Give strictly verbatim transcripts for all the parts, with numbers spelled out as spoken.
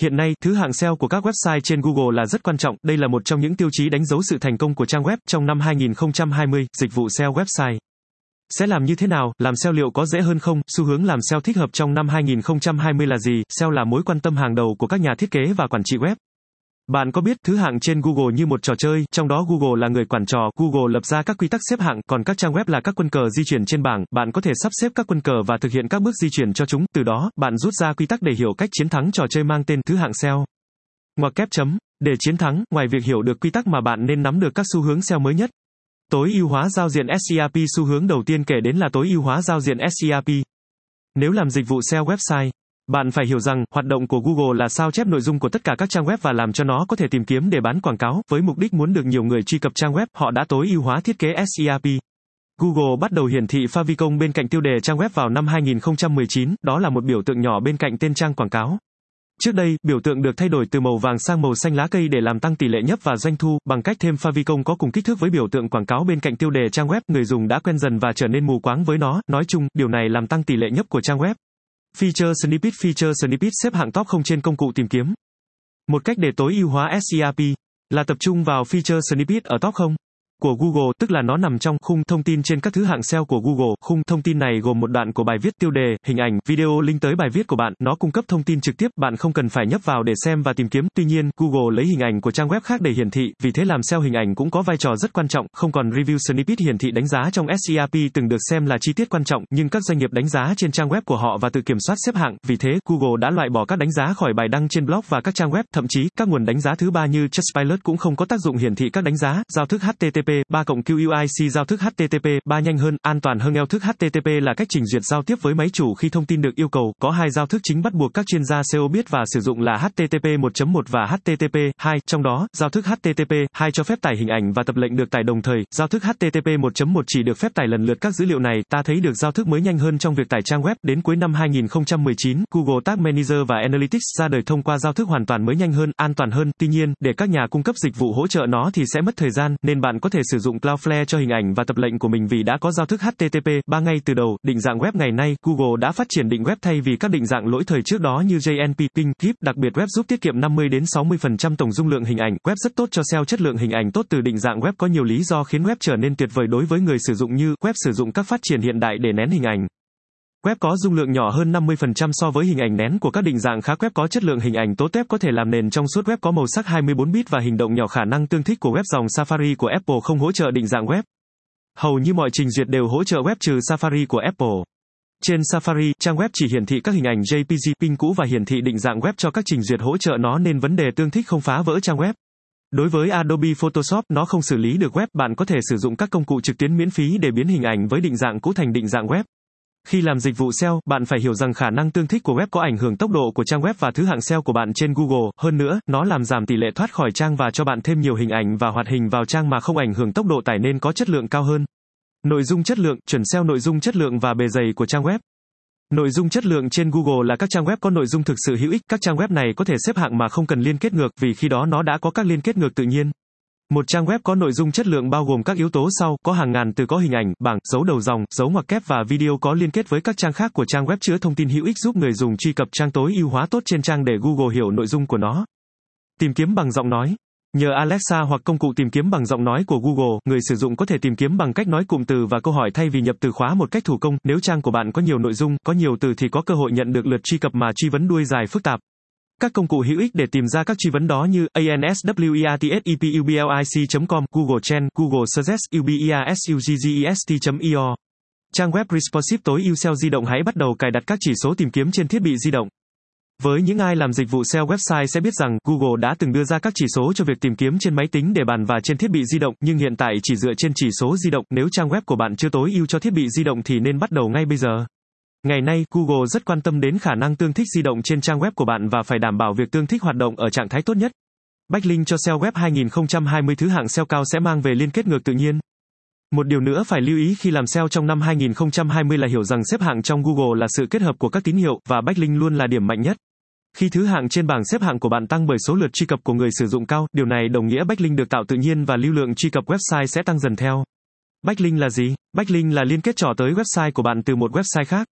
Hiện nay, thứ hạng ét e o của các website trên Google là rất quan trọng, đây là một trong những tiêu chí đánh dấu sự thành công của trang web trong năm hai nghìn không trăm hai mươi, dịch vụ ét e o website. Sẽ làm như thế nào, làm ét e o liệu có dễ hơn không, xu hướng làm ét e o thích hợp trong năm hai nghìn không trăm hai mươi là gì, ét e o là mối quan tâm hàng đầu của các nhà thiết kế và quản trị web. Bạn có biết thứ hạng trên Google như một trò chơi, trong đó Google là người quản trò, Google lập ra các quy tắc xếp hạng, còn các trang web là các quân cờ di chuyển trên bảng, bạn có thể sắp xếp các quân cờ và thực hiện các bước di chuyển cho chúng, từ đó, bạn rút ra quy tắc để hiểu cách chiến thắng trò chơi mang tên thứ hạng ét e o. Ngoặc kép chấm. Để chiến thắng, ngoài việc hiểu được quy tắc mà bạn nên nắm được các xu hướng ét e o mới nhất. Tối ưu hóa giao diện ét e a pê. Xu hướng đầu tiên kể đến là tối ưu hóa giao diện ét e a pê. Nếu làm dịch vụ ét e o website, bạn phải hiểu rằng, hoạt động của Google là sao chép nội dung của tất cả các trang web và làm cho nó có thể tìm kiếm để bán quảng cáo, với mục đích muốn được nhiều người truy cập trang web, họ đã tối ưu hóa thiết kế ét e a pê. Google bắt đầu hiển thị favicon bên cạnh tiêu đề trang web vào năm hai nghìn không trăm mười chín, đó là một biểu tượng nhỏ bên cạnh tên trang quảng cáo. Trước đây, biểu tượng được thay đổi từ màu vàng sang màu xanh lá cây để làm tăng tỷ lệ nhấp và doanh thu, bằng cách thêm favicon có cùng kích thước với biểu tượng quảng cáo bên cạnh tiêu đề trang web, người dùng đã quen dần và trở nên mù quáng với nó, nói chung, điều này làm tăng tỷ lệ nhấp của trang web. Feature Snippet. Feature Snippet xếp hạng top không trên công cụ tìm kiếm. Một cách để tối ưu hóa ét e a pê là tập trung vào Feature Snippet ở top không của Google, tức là nó nằm trong khung thông tin trên các thứ hạng ét e o của Google. Khung thông tin này gồm một đoạn của bài viết, tiêu đề, hình ảnh, video link tới bài viết của bạn, nó cung cấp thông tin trực tiếp, bạn không cần phải nhấp vào để xem và tìm kiếm. Tuy nhiên, Google lấy hình ảnh của trang web khác để hiển thị, vì thế làm ét e o hình ảnh cũng có vai trò rất quan trọng, không còn Review Snippet hiển thị đánh giá trong ét e a pê từng được xem là chi tiết quan trọng, nhưng các doanh nghiệp đánh giá trên trang web của họ và tự kiểm soát xếp hạng, vì thế, Google đã loại bỏ các đánh giá khỏi bài đăng trên blog và các trang web, thậm chí, các nguồn đánh giá thứ ba như Trustpilot cũng không có tác dụng hiển thị các đánh giá. Giao thức hát tê tê pê ba cộng quy i giao thức hát tê tê pê ba nhanh hơn, an toàn hơn. Giao thức hát tê tê pê là cách trình duyệt giao tiếp với máy chủ khi thông tin được yêu cầu, có hai giao thức chính bắt buộc các chuyên gia ét e o biết và sử dụng là hát tê tê pê một chấm một và hát tê tê pê hai, trong đó, giao thức hát tê tê pê hai cho phép tải hình ảnh và tập lệnh được tải đồng thời, giao thức hát tê tê pê một chấm một chỉ được phép tải lần lượt các dữ liệu này. Ta thấy được giao thức mới nhanh hơn trong việc tải trang web. Đến cuối năm hai nghìn không trăm mười chín, Google Tag Manager và Analytics ra đời thông qua giao thức hoàn toàn mới, nhanh hơn, an toàn hơn. Tuy nhiên, để các nhà cung cấp dịch vụ hỗ trợ nó thì sẽ mất thời gian, nên bạn có thể sử dụng Cloudflare cho hình ảnh và tập lệnh của mình vì đã có giao thức hát tê tê pê ba ngay từ đầu. Định dạng web. Ngày nay, Google đã phát triển định web thay vì các định dạng lỗi thời trước đó như gi en pê, ping, gif. Đặc biệt web giúp tiết kiệm năm mươi đến sáu mươi phần trăm tổng dung lượng hình ảnh. Web rất tốt cho ét e o. Chất lượng hình ảnh tốt từ định dạng web có nhiều lý do khiến web trở nên tuyệt vời đối với người sử dụng, như web sử dụng các phát triển hiện đại để nén hình ảnh. Web có dung lượng nhỏ hơn năm mươi phần trăm so với hình ảnh nén của các định dạng khác. Web có chất lượng hình ảnh tốt. Web có thể làm nền trong suốt. Web có màu sắc hai mươi bốn bit và hình động nhỏ. Khả năng tương thích của web. Dòng Safari của Apple không hỗ trợ định dạng web. Hầu như mọi trình duyệt đều hỗ trợ web trừ Safari của Apple. Trên Safari, trang web chỉ hiển thị các hình ảnh gi pê giê, ping cũ và hiển thị định dạng web cho các trình duyệt hỗ trợ nó nên vấn đề tương thích không phá vỡ trang web. Đối với Adobe Photoshop, nó không xử lý được web. Bạn có thể sử dụng các công cụ trực tuyến miễn phí để biến hình ảnh với định dạng cũ thành định dạng web. Khi làm dịch vụ ét e o, bạn phải hiểu rằng khả năng tương thích của web có ảnh hưởng tốc độ của trang web và thứ hạng ét e o của bạn trên Google. Hơn nữa, nó làm giảm tỷ lệ thoát khỏi trang và cho bạn thêm nhiều hình ảnh và hoạt hình vào trang mà không ảnh hưởng tốc độ tải nên có chất lượng cao hơn. Nội dung chất lượng, chuẩn ét e o. Nội dung chất lượng và bề dày của trang web. Nội dung chất lượng trên Google là các trang web có nội dung thực sự hữu ích. Các trang web này có thể xếp hạng mà không cần liên kết ngược, vì khi đó nó đã có các liên kết ngược tự nhiên. Một trang web có nội dung chất lượng bao gồm các yếu tố sau, có hàng ngàn từ có hình ảnh, bảng, dấu đầu dòng, dấu ngoặc kép và video có liên kết với các trang khác của trang web chứa thông tin hữu ích giúp người dùng truy cập trang tối ưu hóa tốt trên trang để Google hiểu nội dung của nó. Tìm kiếm bằng giọng nói. Nhờ Alexa hoặc công cụ tìm kiếm bằng giọng nói của Google, người sử dụng có thể tìm kiếm bằng cách nói cụm từ và câu hỏi thay vì nhập từ khóa một cách thủ công. Nếu trang của bạn có nhiều nội dung, có nhiều từ thì có cơ hội nhận được lượt truy cập mà truy vấn đuôi dài phức tạp. Các công cụ hữu ích để tìm ra các truy vấn đó như answertsepublic chấm com, Google Trend, Google Suggest, ubersugest chấm i o. Trang web responsive tối ưu ét e o di động. Hãy bắt đầu cài đặt các chỉ số tìm kiếm trên thiết bị di động. Với những ai làm dịch vụ ét e o website sẽ biết rằng, Google đã từng đưa ra các chỉ số cho việc tìm kiếm trên máy tính để bàn và trên thiết bị di động, nhưng hiện tại chỉ dựa trên chỉ số di động. Nếu trang web của bạn chưa tối ưu cho thiết bị di động thì nên bắt đầu ngay bây giờ. Ngày nay, Google rất quan tâm đến khả năng tương thích di động trên trang web của bạn và phải đảm bảo việc tương thích hoạt động ở trạng thái tốt nhất. Backlink cho ét e o web hai nghìn không trăm hai mươi. Thứ hạng ét e o cao sẽ mang về liên kết ngược tự nhiên. Một điều nữa phải lưu ý khi làm ét e o trong năm hai nghìn không trăm hai mươi là hiểu rằng xếp hạng trong Google là sự kết hợp của các tín hiệu, và backlink luôn là điểm mạnh nhất. Khi thứ hạng trên bảng xếp hạng của bạn tăng bởi số lượt truy cập của người sử dụng cao, điều này đồng nghĩa backlink được tạo tự nhiên và lưu lượng truy cập website sẽ tăng dần theo. Backlink là gì? Backlink là liên kết trỏ tới website của bạn từ một website khác.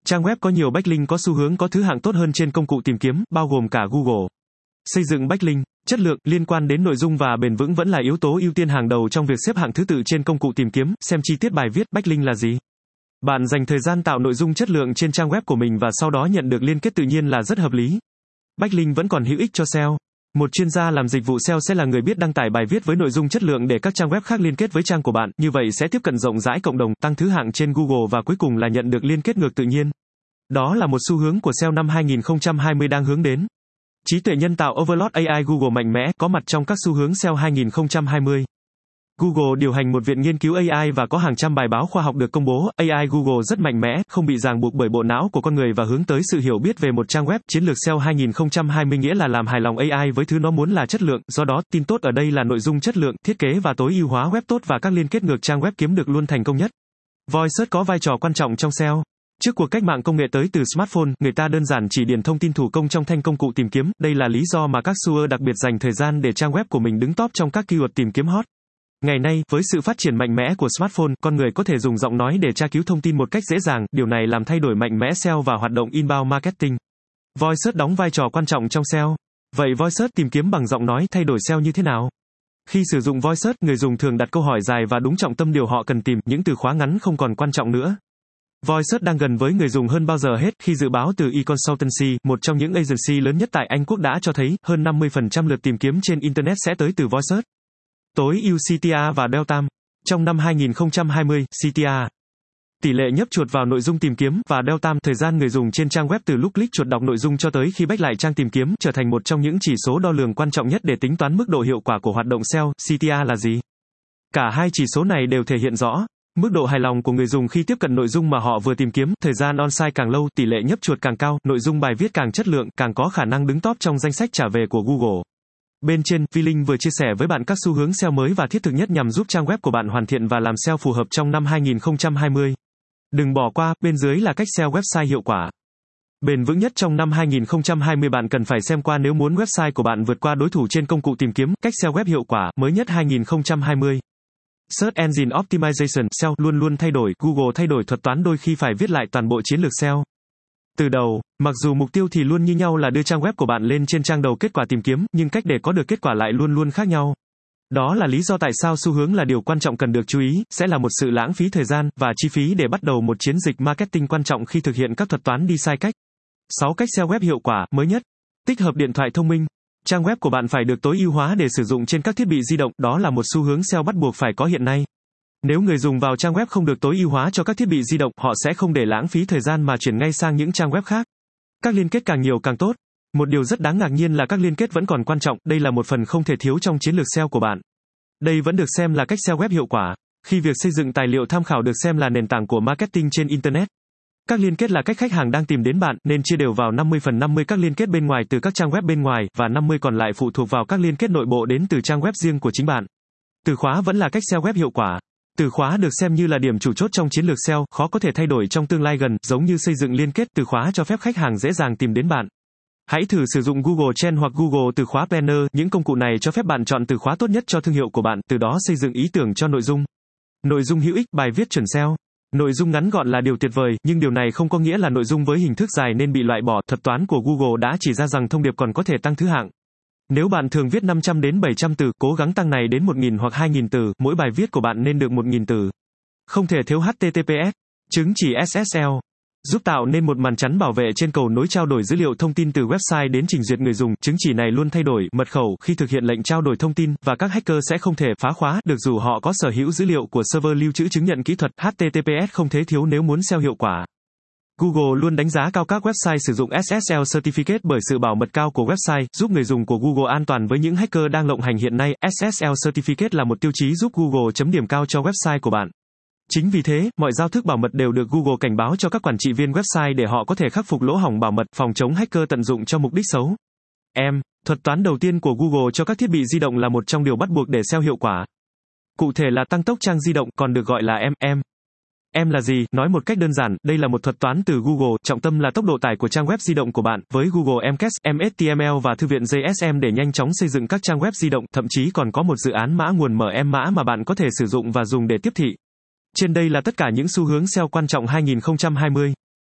Trang web có nhiều backlink có xu hướng có thứ hạng tốt hơn trên công cụ tìm kiếm, bao gồm cả Google. Xây dựng backlink, chất lượng, liên quan đến nội dung và bền vững vẫn là yếu tố ưu tiên hàng đầu trong việc xếp hạng thứ tự trên công cụ tìm kiếm. Xem chi tiết bài viết. Backlink là gì? Bạn dành thời gian tạo nội dung chất lượng trên trang web của mình và sau đó nhận được liên kết tự nhiên là rất hợp lý. Backlink vẫn còn hữu ích cho ét e o. Một chuyên gia làm dịch vụ ét e o sẽ là người biết đăng tải bài viết với nội dung chất lượng để các trang web khác liên kết với trang của bạn, như vậy sẽ tiếp cận rộng rãi cộng đồng, tăng thứ hạng trên Google và cuối cùng là nhận được liên kết ngược tự nhiên. Đó là một xu hướng của ét e o năm hai không hai không đang hướng đến. Trí tuệ nhân tạo Overlord a i Google mạnh mẽ, có mặt trong các xu hướng ét e o hai không hai không. Google điều hành một viện nghiên cứu a i và có hàng trăm bài báo khoa học được công bố. a i Google rất mạnh mẽ, không bị ràng buộc bởi bộ não của con người và hướng tới sự hiểu biết về một trang web. Chiến lược ét e o hai không hai không nghĩa là làm hài lòng a i với thứ nó muốn là chất lượng, do đó, tin tốt ở đây là nội dung chất lượng, thiết kế và tối ưu hóa web tốt và các liên kết ngược trang web kiếm được luôn thành công nhất. Voice Search có vai trò quan trọng trong ét e o. Trước cuộc cách mạng công nghệ tới từ smartphone, người ta đơn giản chỉ điền thông tin thủ công trong thanh công cụ tìm kiếm. Đây là lý do mà các searcher đặc biệt dành thời gian để trang web của mình đứng top trong các keyword tìm kiếm hot. Ngày nay, với sự phát triển mạnh mẽ của smartphone, con người có thể dùng giọng nói để tra cứu thông tin một cách dễ dàng, điều này làm thay đổi mạnh mẽ ét e o và hoạt động inbound marketing. Voice Search đóng vai trò quan trọng trong ét e o. Vậy Voice Search tìm kiếm bằng giọng nói thay đổi ét e o như thế nào? Khi sử dụng Voice Search, người dùng thường đặt câu hỏi dài và đúng trọng tâm điều họ cần tìm, những từ khóa ngắn không còn quan trọng nữa. Voice Search đang gần với người dùng hơn bao giờ hết, khi dự báo từ eConsultancy, một trong những agency lớn nhất tại Anh Quốc đã cho thấy, hơn năm mươi phần trăm lượt tìm kiếm trên Internet sẽ tới từ Voice Search. Tối ưu xê tê rờ và Dwell Time. Trong năm hai không hai không, xê tê rờ, tỷ lệ nhấp chuột vào nội dung tìm kiếm, và Dwell Time, thời gian người dùng trên trang web từ lúc click chuột đọc nội dung cho tới khi back lại trang tìm kiếm, trở thành một trong những chỉ số đo lường quan trọng nhất để tính toán mức độ hiệu quả của hoạt động ét e o. xê tê rờ là gì? Cả hai chỉ số này đều thể hiện rõ mức độ hài lòng của người dùng khi tiếp cận nội dung mà họ vừa tìm kiếm. Thời gian on-site càng lâu, tỷ lệ nhấp chuột càng cao, nội dung bài viết càng chất lượng, càng có khả năng đứng top trong danh sách trả về của Google. Bên trên, V-Link vừa chia sẻ với bạn các xu hướng ét e o mới và thiết thực nhất nhằm giúp trang web của bạn hoàn thiện và làm ét e o phù hợp trong năm hai không hai không. Đừng bỏ qua, bên dưới là cách ét e o website hiệu quả. Bền vững nhất trong năm hai không hai không bạn cần phải xem qua nếu muốn website của bạn vượt qua đối thủ trên công cụ tìm kiếm. Cách ét e o web hiệu quả, mới nhất hai không hai không. Search Engine Optimization, ét e o luôn luôn thay đổi, Google thay đổi thuật toán đôi khi phải viết lại toàn bộ chiến lược ét e o. Từ đầu, mặc dù mục tiêu thì luôn như nhau là đưa trang web của bạn lên trên trang đầu kết quả tìm kiếm, nhưng cách để có được kết quả lại luôn luôn khác nhau. Đó là lý do tại sao xu hướng là điều quan trọng cần được chú ý, sẽ là một sự lãng phí thời gian và chi phí để bắt đầu một chiến dịch marketing quan trọng khi thực hiện các thuật toán đi sai cách. sáu Cách ét e o web hiệu quả, mới nhất. Tích hợp điện thoại thông minh. Trang web của bạn phải được tối ưu hóa để sử dụng trên các thiết bị di động, đó là một xu hướng ét e o bắt buộc phải có hiện nay. Nếu người dùng vào trang web không được tối ưu hóa cho các thiết bị di động, họ sẽ không để lãng phí thời gian mà chuyển ngay sang những trang web khác. Các liên kết càng nhiều càng tốt. Một điều rất đáng ngạc nhiên là các liên kết vẫn còn quan trọng, đây là một phần không thể thiếu trong chiến lược ét e o của bạn. Đây vẫn được xem là cách ét e o web hiệu quả, khi việc xây dựng tài liệu tham khảo được xem là nền tảng của marketing trên Internet. Các liên kết là cách khách hàng đang tìm đến bạn, nên chia đều vào năm mươi phần năm mươi các liên kết bên ngoài từ các trang web bên ngoài, và năm mươi còn lại phụ thuộc vào các liên kết nội bộ đến từ trang web riêng của chính bạn. Từ khóa vẫn là cách ét e o web hiệu quả. Từ khóa được xem như là điểm chủ chốt trong chiến lược ét e o, khó có thể thay đổi trong tương lai gần, giống như xây dựng liên kết, từ khóa cho phép khách hàng dễ dàng tìm đến bạn. Hãy thử sử dụng Google Trends hoặc Google từ khóa Planner, những công cụ này cho phép bạn chọn từ khóa tốt nhất cho thương hiệu của bạn, từ đó xây dựng ý tưởng cho nội dung. Nội dung hữu ích, bài viết chuẩn ét e o. Nội dung ngắn gọn là điều tuyệt vời, nhưng điều này không có nghĩa là nội dung với hình thức dài nên bị loại bỏ. Thuật toán của Google đã chỉ ra rằng thông điệp còn có thể tăng thứ hạng. Nếu bạn thường viết năm trăm đến bảy trăm từ, cố gắng tăng này đến một nghìn hoặc hai nghìn từ, mỗi bài viết của bạn nên được một nghìn từ. Không thể thiếu hát tê tê pê ét, chứng chỉ ét ét lờ, giúp tạo nên một màn chắn bảo vệ trên cầu nối trao đổi dữ liệu thông tin từ website đến trình duyệt người dùng. Chứng chỉ này luôn thay đổi mật khẩu khi thực hiện lệnh trao đổi thông tin, và các hacker sẽ không thể phá khóa được dù họ có sở hữu dữ liệu của server lưu trữ chứng nhận kỹ thuật. hát tê tê pê ét không thể thiếu nếu muốn ét e o hiệu quả. Google luôn đánh giá cao các website sử dụng ét ét lờ Certificate bởi sự bảo mật cao của website, giúp người dùng của Google an toàn với những hacker đang lộng hành hiện nay. ét ét lờ Certificate là một tiêu chí giúp Google chấm điểm cao cho website của bạn. Chính vì thế, mọi giao thức bảo mật đều được Google cảnh báo cho các quản trị viên website để họ có thể khắc phục lỗ hổng bảo mật, phòng chống hacker tận dụng cho mục đích xấu. em, thuật toán đầu tiên của Google cho các thiết bị di động là một trong điều bắt buộc để ét e o hiệu quả. Cụ thể là tăng tốc trang di động, còn được gọi là em, em. Em là gì? Nói một cách đơn giản, đây là một thuật toán từ Google, trọng tâm là tốc độ tải của trang web di động của bạn, với Google em cache, em ếch ti em eo và thư viện gi ét em để nhanh chóng xây dựng các trang web di động, thậm chí còn có một dự án mã nguồn em em mã mà bạn có thể sử dụng và dùng để tiếp thị. Trên đây là tất cả những xu hướng ét e o quan trọng hai không hai không.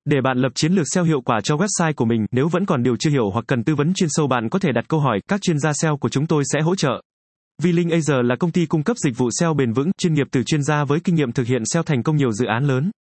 Để bạn lập chiến lược ét e o hiệu quả cho website của mình, nếu vẫn còn điều chưa hiểu hoặc cần tư vấn chuyên sâu, bạn có thể đặt câu hỏi, các chuyên gia ét e o của chúng tôi sẽ hỗ trợ. V-Link Asia là công ty cung cấp dịch vụ ét e o bền vững, chuyên nghiệp từ chuyên gia với kinh nghiệm thực hiện ét e o thành công nhiều dự án lớn.